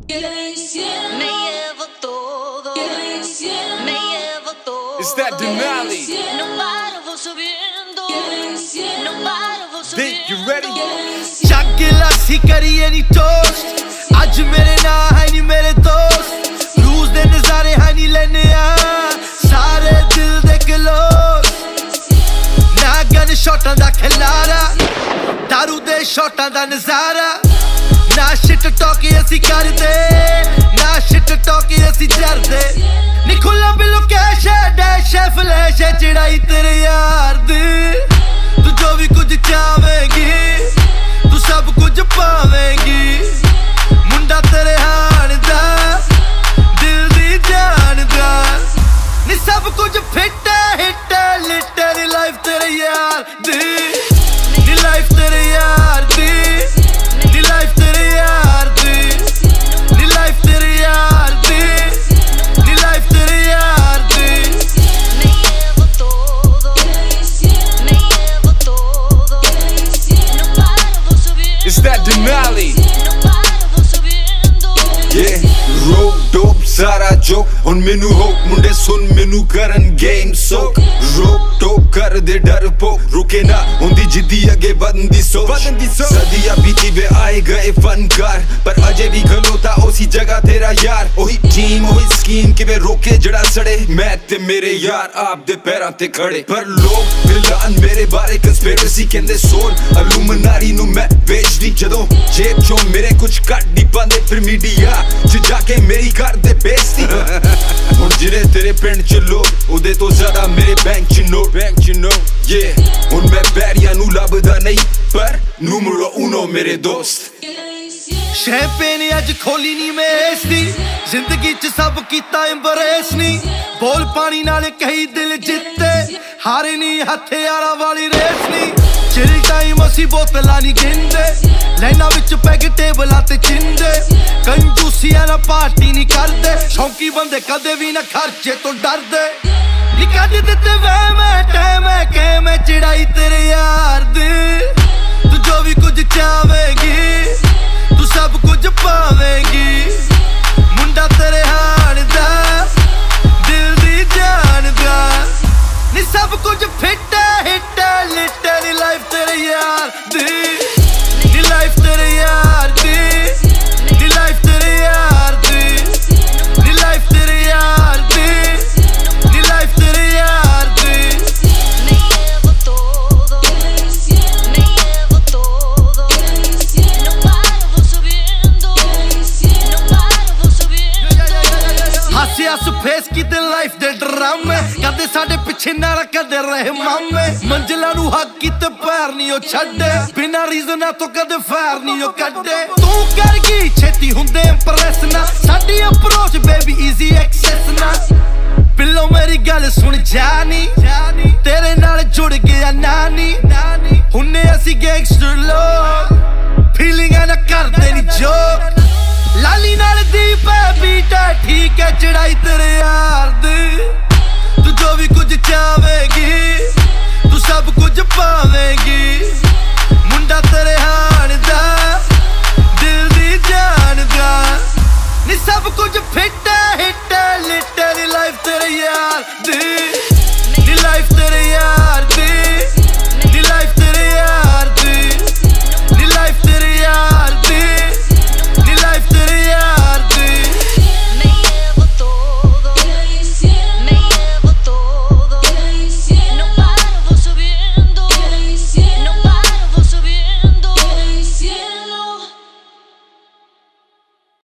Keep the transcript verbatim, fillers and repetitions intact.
It's that Denali. D, you ready? Chak lassi kariye ni toast. Aaj mere na hai ni mere dost. Cruise de nazare hai ni lene aa. Sare dil de close. Na gun shotan da khilara. Daru de shotan da nazara. Na shit talk ਅਸੀਂ ਕਰਦੇ ਨਾ shit talk ਅਸੀਂ ਜਰਦੇ ਨੀ ਖੁੱਲਾ ਬਿਲੋ cash dash flash ਚੜਾਈ ਤੇਰੇ ਯਾਰ ਦੀ ਤੂੰ ਜੋ ਵੀ ਕੁਝ ਚਾਹਵੇਂਗੀ ਤੂੰ ਸਭ ਕੁਝ ਪਾਵੇਂਗੀ ਮੁੰਡਾ ਤੇਰੇ ਹਾਣ ਦਾ ਦਿਲ ਦੀ ਜਾਨ ਦਾ ਨੀ ਸਭ ਕੁਝ ਫਿੱਟ ਹਿੱਟ ਲਿਟ ਨੀ ਲਾਈਫ ਤੇਰੇ ਯਾਰ ਦੀ ਨੀ ਲਾਈਫ ਤੇਰੇ ਯਾਰ ਦੀ ਨੀ ਲਾਈਫ ਤੇਰੇ ਯਾਰ ਦੀ ਨੀ ਲਾਈਫ ਤੇਰੇ ਯਾਰ ਦੀ ਨੀ ਲਾਈਫ ਤੇਰੇ ਯਾਰ ਦੀ It's that Denali. Yeah, rope dope सारा joke ਹੁਣ ਮੈਨੂੰ hope ਮੁੰਡੇ ਸੁਣ ਮੈਨੂੰ ਕਰਨ game soak rope dope ਕਰ ਦੇ ਡਰ ਪੋ ਰੁਕੇ ਨਾ ਹੁੰਦੀ ਜਿੱਦੀ ਅੱਗੇ ਵਧਣ ਦੀ ਸੋਚ ਸਦੀਆਂ ਬੀਤੀ ਵੇ ਆਏ ਗਏ ਫਨਕਾਰ ਪਰ ਅਜੇ ਵੀ ਖਲੋਤਾ ਉਸੀ ਜਗ੍ਹਾ ਤੇਰਾ ਯਾਰ ਉਹੀ ਟੀਮ ਉਹੀ ਸਕੀਮ ਕਿਵੇਂ ਰੋਕੇ ਜਿਹੜਾ ਸੜੇ ਮੈਂ ਤੇ ਮੇਰੇ ਯਾਰ ਆਪ ਦੇ ਪੈਰਾਂ ਤੇ ਖੜੇ ਪਰ ਲੋਕ ਫਿਲਹਾਲ ਮੇਰੇ ਬਾਰੇ ਕੰਸਪੀਰੇਸੀ ਕਹਿੰਦੇ ਸੋਲ ਅਲੂਮਨਾਰੀ ਨੂੰ ਮੈਂ ਵੇਚਦੀ ਜਦੋਂ ਜੇਬ ਚੋਂ ਮੇਰੇ ਕੁਝ ਕੱਢ ਨਹੀਂ ਪਾਉਂਦੇ ਫਿਰ ਮੀਡੀਆ ਚ ਜਾ ਕੇ ਮੇਰੀ ਕਰਦੇ ਬੇਇੱਜ਼ਤੀ ਹੁਣ ਜਿਹੜੇ ਤੇਰੇ ਪਿੰਡ ਚ ਲੋਕ ਉਹਦੇ ਤੋਂ ਜ਼ਿਆਦਾ ਮੇਰੇ ਬੈਂਕ ਚ ਨੋਟ ਬੈਂਕ ਚ ਨੋਟ yeah ਹੁਣ ਮੈਂ ਬੈਰੀਆਂ ਨੂੰ ਲੱਭਦਾ ਨਹੀਂ ਪਰ ਨੂਮਰੋ ਉਨੋ ਮੇਰੇ ਦੋਸਤ ਸ਼ੈਂਪੇਨ ਅੱਜ ਖੋਲੀ ਨੀ ਮੈਂ ਇਸ ਦੀ ਜ਼ਿੰਦਗੀ ਚ ਸਭ ਕੀਤਾ ਐਮਬਰੇਸ ਨੀ ਬੋਲ ਪਾਣੀ ਨਾਲ ਕਈ ਦਿਲ ਜਿੱਤੇ ਹਾਰੇ ਨੀ ਹਥਿਆਰਾਂ ਵਾਲੀ ਰੇਸ ਨੀ ਚਿਲ ਟਾਈਮ ਅਸੀਂ ਬੋਤਲਾਂ ਨੀ ਗਿੰਦੇ ਲਾਈਨਾਂ ਵਿੱਚ ਪੈਗ ਟੇਬਲਾਂ ਤੇ ਚਿੰਦੇ ਕੰਜੂਸੀਆਂ ਨਾਲ ਪਾਰਟੀ ਨੀ ਕਰਦੇ ਸ਼ੌਂਕੀ ਬੰਦੇ ਕਦੇ ਵੀ ਨਾ ਖਰਚੇ ਤੋਂ ਡਰਦੇ ਨੀ ਕੱਢ ਦਿੱਤੇ ਵੇ ਮੈਂ ਟਾਈਮ ਕਿ ਮੈਂ ਚੜਾਈ ਤੇਰੇ ਯਾਰ ਦੀ ਤੂੰ ਜੋ ਵੀ ਕੁਝ ਚਾਹਵੇਂਗੀ ਤੂੰ ਸਭ ਕੁਝ ਪਾਵੇਂਗੀ ਮੁੰਡਾ ਤੇਰੇ ਹਾਣ ਦਾ ਦਿਲ ਦੀ ਜਾਨ ਦਾ ਨੀ ਸਭ ਕੁਝ ਫਿੱਟ ਹਿੱਟ ਲਿਟ ਨੀ ਲਾਈਫ ਤੇਰੇ ਯਾਰ ਦੀ ਨੀ ਲਾਈਫ ਤੇਰੇ ਯਾਰ ਦੀ ਨੀ ਲਾਈਫ ਤੇਰੇ ਯਾਰ ਦੀ ਨੀ ਲਾਈਫ ਤੇਰੇ ਯਾਰ ਦੀ ਨੀ ਲਾਈਫ ਤੇਰੇ ਯਾਰ ਦੀ ਹਾਸਿਆ ਸੁਫੇਸ ਕੀਤੇ ਲਾਈਫ ਦੇ ਡਰਾਮੇ ਕਦੇ ਸਾਡੇ ਪਿੱਛੇ ਨਾ ਕਦੇ ਰਹੇ ਮਾਮੇ ਮੰਜ਼ਿਲਾਂ ਨੂੰ ਹੱਕ ਕੀਤੇ ਪੈਰ ਨਹੀਂ ਉਹ ਛੱਡੇ ਬਿਨਾਂ ਰੀਜ਼ਨਾਂ ਤੋਂ ਕਦੇ ਫੈਰ ਨਹੀਂ ਉਹ ਕੱਢੇ ਤੂੰ ਕਰ ਗਈ ਛੇਤੀ ਹੁੰਦੇ ਇੰਪ੍ਰੈਸ ਨਾ ਸਾਡੀ ਅਪਰੋਚ ਬੇਬੀ ਈਜ਼ੀ ਐਕਸੈਸ ਨਾ ਪਿੱਲੋ ਮੇਰੀ ਗੱਲ ਸੁਣ ਜਾਨੀ ਤੇਰੇ ਨਾਲ ਜੁੜ ਗਿਆ ਨਾਨੀ ਹੁੰਨੇ ਅਸੀਂ ਗੈਂਗਸਟਰ ਲੋਕ ਫੀਲਿੰਗਾਂ ਨਾ ਕਰਦੇ ਨੀ ਜੋਕ ਲਾਲੀ ਨਾਲ ਦੀਪ ਬੀਟਾ ਠੀਕ ਹੈ ਚੜਾਈ ਤੇਰੇ ਯਾਰ ਦੀ ਤੂੰ ਜੋ ਵੀ ਕੁਝ ਚਾਹਵੇਂਗੀ ਤੂੰ ਸਭ ਕੁਝ ਪਾਵੇਂਗੀ ਮੁੰਡਾ ਤੇਰੇ ਹਾਣ ਦਾ